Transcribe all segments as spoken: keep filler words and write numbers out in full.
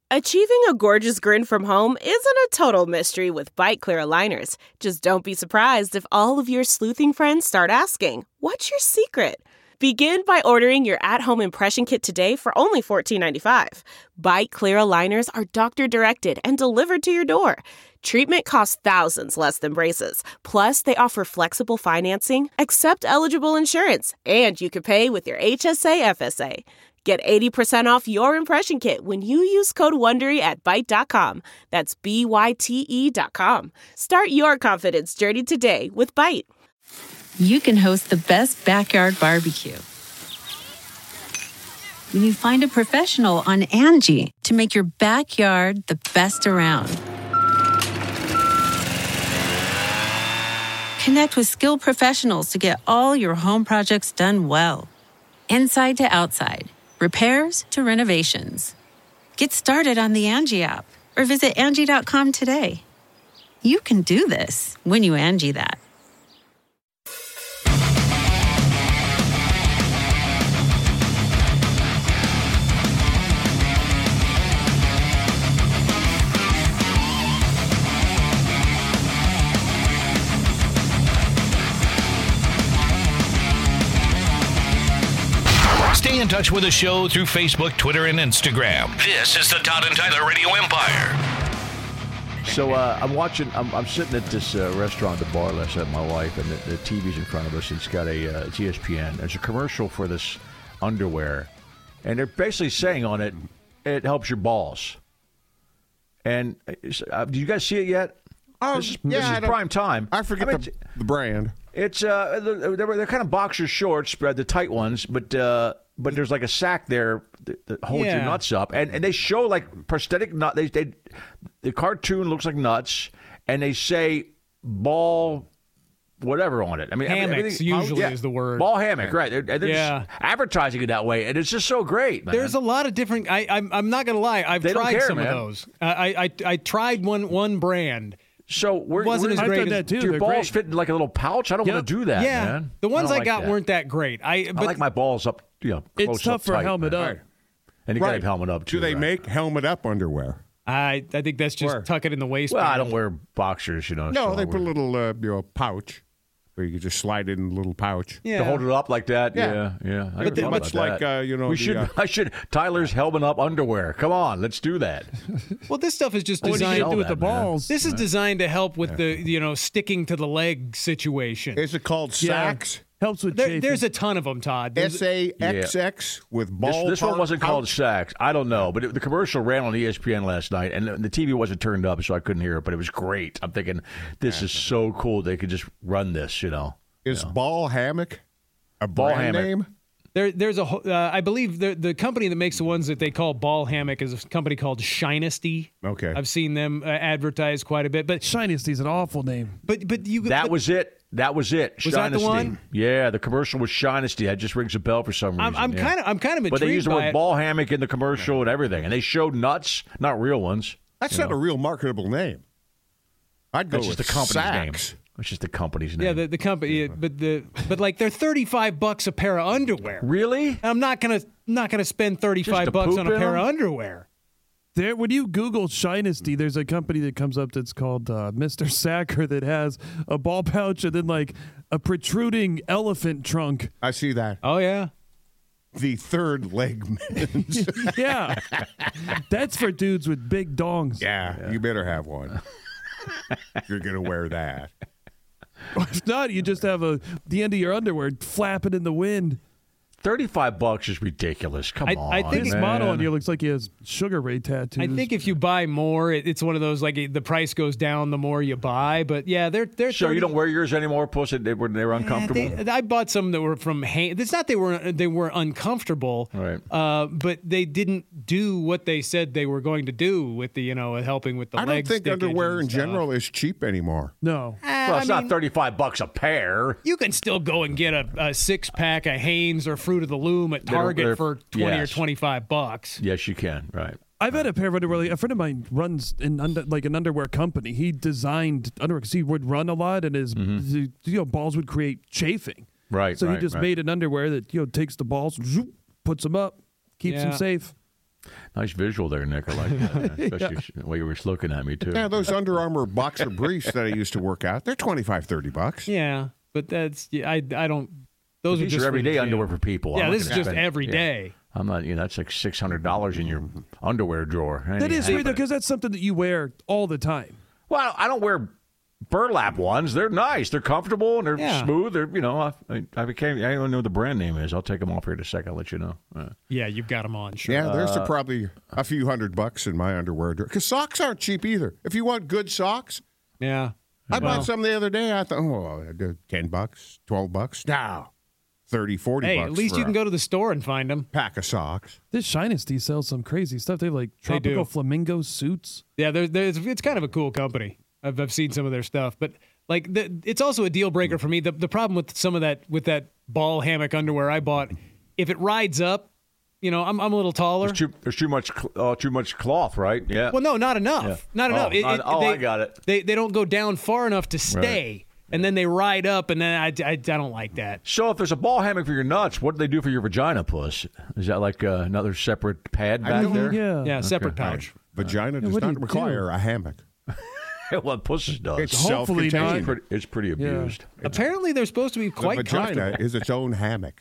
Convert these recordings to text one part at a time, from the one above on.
Achieving a gorgeous grin from home isn't a total mystery with Byte Clear aligners. Just don't be surprised if all of your sleuthing friends start asking, "What's your secret?" Begin by ordering your at-home impression kit today for only fourteen ninety-five. Byte Clear aligners are doctor-directed and delivered to your door. Treatment costs thousands less than braces. Plus, they offer flexible financing, accept eligible insurance, and you can pay with your H S A F S A. Get eighty percent off your impression kit when you use code WONDERY at byte dot com. That's B Y T E dot com. Start your confidence journey today with Byte. You can host the best backyard barbecue when you find a professional on Angie to make your backyard the best around. Connect with skilled professionals to get all your home projects done well. Inside to outside. Repairs to renovations. Get started on the Angie app or visit Angie dot com today. You can do this when you Angie that. Stay in touch with the show through Facebook, Twitter, and Instagram. This is the Todd and Tyler Radio Empire. So uh, I'm watching, I'm, I'm sitting at this uh, restaurant at the bar last night with my wife, and the, the T V's in front of us. It's got a, uh, it's E S P N. There's a commercial for this underwear, and they're basically saying on it, it helps your balls. And uh, do you guys see it yet? Oh, this is, yeah, this is prime time. I forget I mean, the, the brand. It's uh, they're, they're kind of boxer shorts, the tight ones, but uh, but there's like a sack there that, that holds Yeah. your nuts up, and and they show like prosthetic nut. They they the cartoon looks like nuts, and they say ball whatever on it. I mean, Hammocks everything- usually yeah, is the word. ball hammock, right? They're, they're Yeah. just advertising it that way, and it's just so great, man. There's a lot of different. I, I'm I'm not gonna lie. I've They don't tried care, some man. of those. I, I I I tried one one brand. So we're, Wasn't we're as great I've done as- that too. do your They're balls great. fit in like a little pouch? I don't want Yep. to do that, yeah, man. the ones don't I, like got that. weren't that great. I but I like my balls up, you know, It's close tough up for tight, helmet man. up. Right. And you got to Right. have helmet up too. Do they right? make helmet up underwear? I I think that's just Where? tuck it in the waistband. Well, I don't wear boxers, you know. No, so they I put a wear- little uh, you know pouch where you can just slide it in a little pouch. Yeah. to hold it up like that. Yeah. Yeah, yeah. I But never the- thought much about like that. uh, you know, we the, should. uh, I should. Tyler's helmet up underwear. Come on, let's do that. Well, this stuff is just What do you designed. gonna do with the that, man. balls? This is designed to help with the you know sticking to the leg situation. Is it called Yeah. Sax? Helps with There, chafing. there's a ton of them, Todd. There's- S A X X with This, ball. this one wasn't called pouch? Saks. I don't know, but it, the commercial ran on E S P N last night, and the, the T V wasn't turned up, so I couldn't hear it. But it was great. I'm thinking, this is so cool. They could just run this, you know. Is ball hammock a Ball brand hammock. name? There, there's a. ho- Uh, I believe the the company that makes the ones that they call ball hammock is a company called Shinesty. Okay. I've seen them uh, advertised quite a bit, but Shinesty's an awful name. but but you That but was it. That was it. Was that the Shinesty. one? Yeah, the commercial was Shinesty. That just rings a bell for some reason. I'm, I'm yeah. kind of I'm kind of intrigued But they used the by word it. ball hammock in the commercial and everything, and they showed nuts, not real ones. That's not a real marketable name. I'd go That's with just the company's name. Sax. It's just the company's name. Yeah, the, the company, but the but like they're thirty-five bucks a pair of underwear. really? I'm not gonna not gonna spend Just thirty-five to bucks poop on a in pair them? of underwear. There, when you Google Shinesty, there's a company that comes up that's called uh, Mister Sacker that has a ball pouch and then like a protruding elephant trunk. I see that. Oh yeah, The third leg men's. Yeah, that's for dudes with big dongs. yeah, you better have one. You're gonna wear that. If not, you just have a the end of your underwear flapping in the wind. Thirty-five bucks is ridiculous. Come I- on, I think This man. model on here looks like he has Sugar Ray tattoos. I think if you buy more, it, it's one of those like the price goes down the more you buy. But yeah, they're they're. So you thirty don't wear yours anymore, Puss? They were they were Yeah, uncomfortable. they- I bought some that were from Hanes. It's not they were they were uncomfortable, Right. Uh, but they didn't do what they said they were going to do with the you know helping with the I don't leg think stickage underwear and in stuff. general is cheap anymore. no. Eh, well, I it's mean, not thirty-five bucks a pair. You can still go and get a, a six pack of Hanes or Fruit of the Loom at They're- Target they're- for twenty yes. or twenty five bucks. Yes, you can. Right. I've had a pair of underwear. Like, a friend of mine runs in under, like an underwear company. He designed underwear because he would run a lot, and his his, you know balls would create chafing. Right. So right, he just right. made an underwear that you know takes the balls, zoop, puts them up, keeps them Yeah. safe. Nice visual there, Nick. I like that, especially yeah. the way you were looking at me too. Yeah, those Under Armour boxer briefs that I used to work out, they're twenty-five, thirty bucks. Yeah, but that's yeah, I I don't. Those These are just everyday underwear for people. Yeah, I'm this is just spend, every day. Yeah. I'm not. You know, that's like six hundred dollars in your underwear drawer. That is weird because that's something that you wear all the time. Well, I don't wear burlap ones. They're nice. They're comfortable and they're yeah. smooth. They're you know. I, I became. I don't know what the brand name is. I'll take them off here in a second. I'll let you know. Uh, yeah, you've got them on. Sure. Yeah, there's uh, a, probably a few hundred bucks in my underwear drawer because socks aren't cheap either. If you want good socks, yeah. I well. bought some the other day. I thought, oh, ten bucks, twelve bucks. Now. thirty, forty hey, bucks. At least you can go to the store and find them. Pack of socks. This Shinesty sells some crazy stuff. They have like tropical they flamingo suits. Yeah, there's, there's, it's kind of a cool company. I've, I've seen some of their stuff, but like the, it's also a deal breaker for me. The the problem with some of that with that ball hammock underwear I bought, if it rides up, you know, I'm I'm a little taller. There's too, there's too much uh, too much cloth, right? Yeah. Well, no, not enough. Yeah. Not enough. Oh, It, it, oh they, I got it. They they don't go down far enough to stay. Right. And then they ride up, and then I, I, I don't like that. So if there's a ball hammock for your nuts, what do they do for your vagina puss? Is that like uh, another separate pad back there? Yeah, yeah, separate okay. pouch. Vagina does yeah, not do require do? a hammock. Well, puss does. It's Hopefully not. It's pretty, it's pretty abused. Yeah. Apparently, they're supposed to be quite the vagina comfortable. is its own hammock.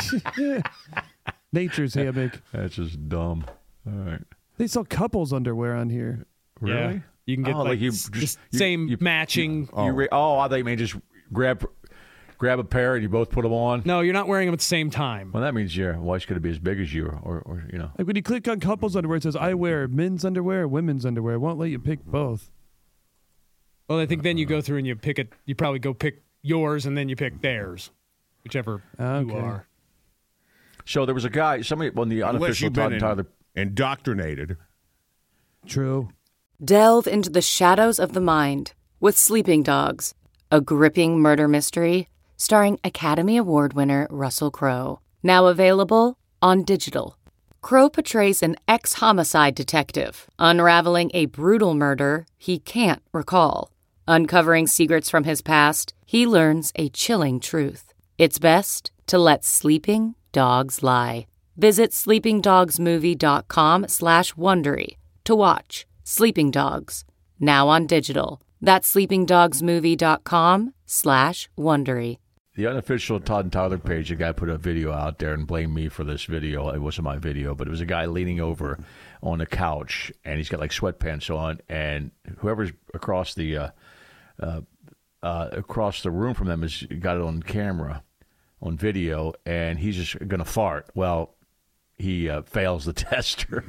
Nature's hammock. That's just dumb. All right. They sell couples underwear on here. Really? Yeah. You can get oh, like, like you just, just the same you, you, matching. You, you re- oh, I thought you mean just grab grab a pair and you both put them on. No, you're not wearing them at the same time. Well, that means your wife's going to be as big as you, or, or you know. Like when you click on couples underwear, it says I wear men's underwear, or women's underwear. It won't let you pick both. Well, I think then you go through and you pick it. You probably go pick yours and then you pick theirs, whichever okay. you are. So there was a guy, somebody on the unofficial Todd and Tyler indoctrinated. True. Delve into the shadows of the mind with Sleeping Dogs, a gripping murder mystery starring Academy Award winner Russell Crowe. Now available on digital. Crowe portrays an ex-homicide detective unraveling a brutal murder he can't recall. Uncovering secrets from his past, he learns a chilling truth. It's best to let sleeping dogs lie. Visit sleepingdogsmovie.com slash Wondery to watch Sleeping Dogs, now on digital. That's sleepingdogsmovie.com slash Wondery. The unofficial Todd and Tyler page, the guy put a video out there and blamed me for this video. It wasn't my video, but it was a guy leaning over on a couch, and he's got like sweatpants on, and whoever's across the uh, uh, uh, across the room from them has got it on camera, on video, and he's just going to fart. Well, he uh, fails the tester.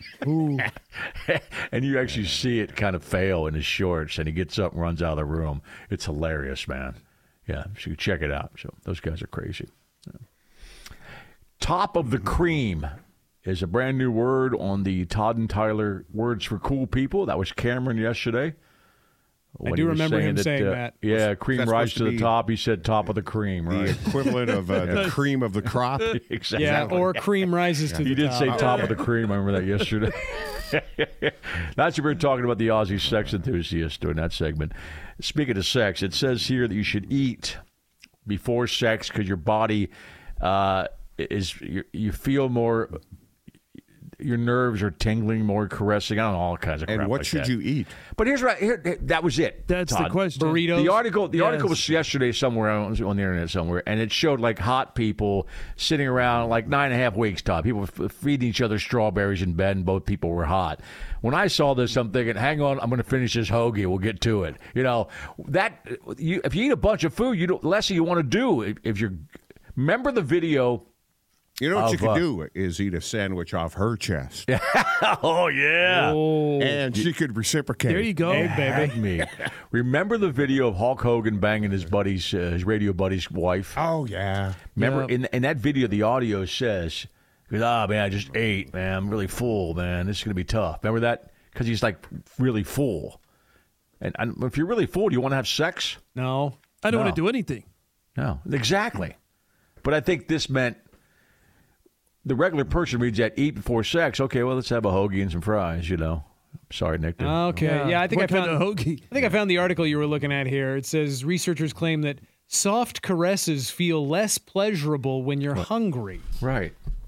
And you actually see it kind of fail in his shorts, and he gets up and runs out of the room. It's hilarious, man. Yeah, so you check it out. So those guys are crazy. Yeah. Top of the cream is a brand new word on the Todd and Tyler Words for Cool People. That was Cameron yesterday. I do remember him that, saying uh, that. Yeah, cream That's rise to, to the be top. He said top of the cream, right? The equivalent of uh, the cream of the crop. Exactly. Yeah, or cream rises to He the did top. say top of the cream. I remember that yesterday. That's what we were talking about, the Aussie sex enthusiast during that segment. Speaking of sex, it says here that you should eat before sex because your body uh, is you, you feel more. Your nerves are tingling, more caressing. I don't know, all kinds of crap. And what like should that. you eat? But here's right here. That was it. That's Todd. the question. Burritos. The article, the Yes. article was yesterday somewhere on, on the internet somewhere, and it showed like hot people sitting around like nine and a half weeks. Todd, people were f- feeding each other strawberries in bed, and both people were hot. When I saw this, I'm thinking, hang on, I'm going to finish this hoagie. We'll get to it. You know that you, if you eat a bunch of food, you don't, less you want to do. If, if you're remember the video. You know what of, you could uh, do is eat a sandwich off her chest. Oh yeah. Oh, And she could reciprocate. There you go. hey, baby. Had me. Remember the video of Hulk Hogan banging his buddy's, uh, his radio buddy's wife? Oh, yeah. Remember, Yeah. in in that video, the audio says, "Ah, man, I just ate, man. I'm really full, man. This is gonna be tough." Remember that? Because he's like really full. And, and if you're really full, do you want to have sex? No. I don't No. want to do anything. No, exactly. But I think this meant the regular person reads that eat before sex. Okay, well, let's have a hoagie and some fries. You know. Sorry, Nick. to- Okay. Yeah, I think what I kind found. of hoagie? I think I found the article you were looking at here. It says researchers claim that soft caresses feel less pleasurable when you're hungry. Right.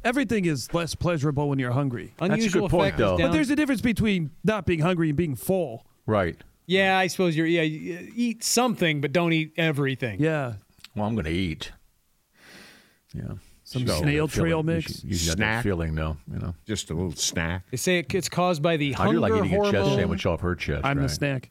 everything is less pleasurable when you're hungry. Unusual good point, effect though. is down. But there's a difference between not being hungry and being full. Right. Yeah, I suppose you're. Yeah, you eat something, but don't eat everything. Yeah. Well, I'm going to eat. Yeah. Some So, snail feeling- trail you mix. should- You got that Snack. feeling, though. You know. Just a little snack. They say it, it's caused by the I hunger do like eating hormone. a chest sandwich off her chest. I'm right? the snack.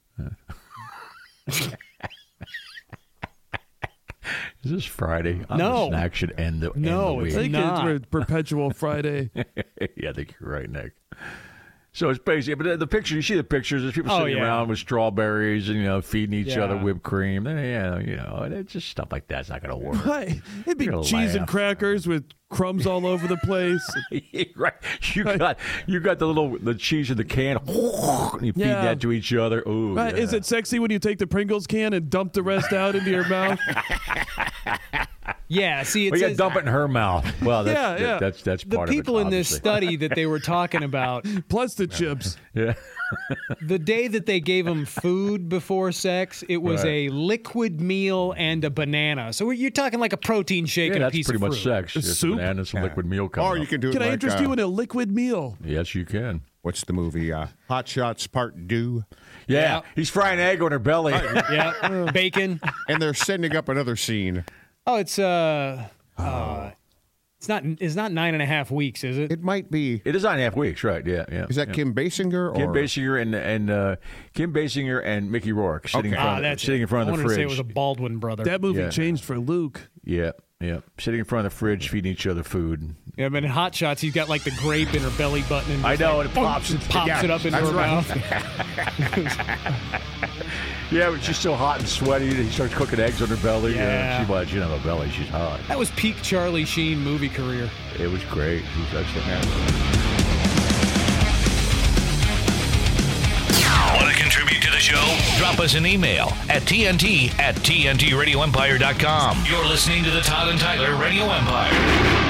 Is this Friday? I'm No. The snack should end the, No, end it's the I week. think not. it's perpetual Friday. Yeah, I think you're right, Nick. So it's basically, but the, the picture, you see the pictures, there's people Oh, sitting yeah. around with strawberries and, you know, feeding each Yeah. other whipped cream. And, yeah, you know, and it's just stuff like that's not going to work. Right. It'd be You're gonna cheese and laugh. crackers with crumbs all over the place. Right. You got you got the little the cheese in the can. And you feed Yeah. that to each other. Ooh. Right. yeah. Is it sexy when you take the Pringles can and dump the rest out into your mouth? Yeah, see, it Well, you got says to dump it in her mouth. Well, that's Yeah, that- yeah. that's that's the part people of it, in this obviously. study that they were talking about. Plus the chips. Yeah. The day that they gave them food before sex, it was Right. a liquid meal and a banana. So you're talking like a protein shake Yeah, and a that's piece pretty of much fruit. sex. Just a soup? banana and some liquid meal coming Or you up. can do it Can I like, interest uh, you in a liquid meal? Yes, you can. what's the movie? Uh, Hot Shots Part Two. Yeah, Yeah. he's frying egg on her belly. Yeah, bacon. And they're sending up another scene. Oh, it's uh, uh, it's not it's not nine and a half weeks, is it? It might be. It is nine and a half weeks, right? Yeah, yeah. Is that yeah. Kim Basinger? Or? Kim Basinger and and uh, Kim Basinger and Mickey Rourke sitting in Okay. front, Ah, of, that's sitting it. in front I of the wanted to say it fridge. was a Baldwin brother. That movie Yeah. changed for Luke. Yeah, yeah, sitting in front of the fridge, feeding each other food. Yeah, but in Hot Shots, he's got like the grape in her belly button, and I just, know, like, and it pops and it- pops yeah, it up into that's her right. mouth. Yeah, but she's so hot and sweaty. He starts cooking eggs on her belly. Yeah. she was. She didn't have a belly. She's hot. That was peak Charlie Sheen movie career. It was great. He was excellent. Want to contribute to the show? Drop us an email at T N T at T N T radio empire dot com. You're listening to the Todd and Tyler Radio Empire.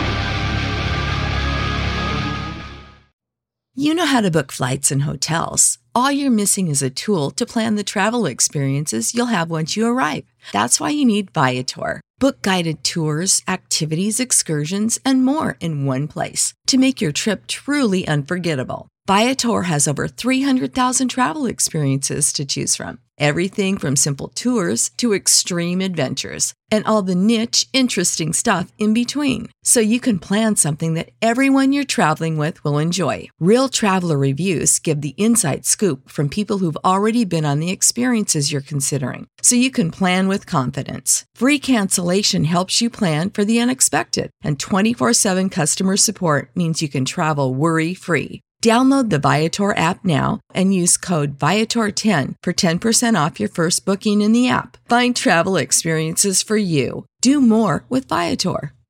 You know how to book flights and hotels. All you're missing is a tool to plan the travel experiences you'll have once you arrive. That's why you need Viator. Book guided tours, activities, excursions, and more in one place to make your trip truly unforgettable. Viator has over three hundred thousand travel experiences to choose from. Everything from simple tours to extreme adventures and all the niche, interesting stuff in between. So you can plan something that everyone you're traveling with will enjoy. Real traveler reviews give the inside scoop from people who've already been on the experiences you're considering. So you can plan with confidence. Free cancellation helps you plan for the unexpected. And twenty-four seven customer support means you can travel worry-free. Download the Viator app now and use code Viator ten for ten percent off your first booking in the app. Find travel experiences for you. Do more with Viator.